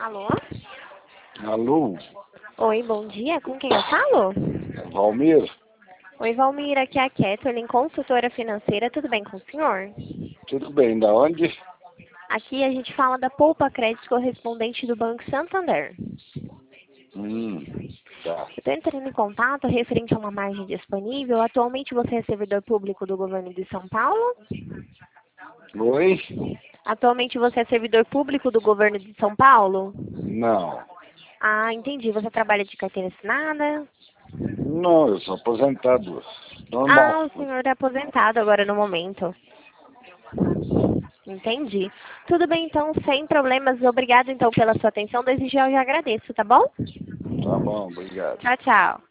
Alô? Alô, Oi, bom dia. Com quem eu falo? Valmir? Oi, Valmir, aqui é a Kathleen, consultora financeira. Tudo bem com o senhor? Tudo bem, da onde? Aqui a gente fala da Poupa Crédito correspondente do Banco Santander. Tá. Eu estou entrando em contato referente a uma margem disponível. Atualmente você é servidor público do governo de São Paulo? Oi? Atualmente você é servidor público do governo de São Paulo? Não. Ah, entendi. Você trabalha de carteira assinada? Não, eu sou aposentado. Ah, Normal. o senhor é aposentado agora no momento. Entendi. Tudo bem, então, sem problemas. Obrigado, então, pela sua atenção. Desde já eu já agradeço, tá bom? Tá bom, obrigado. Tchau, tchau.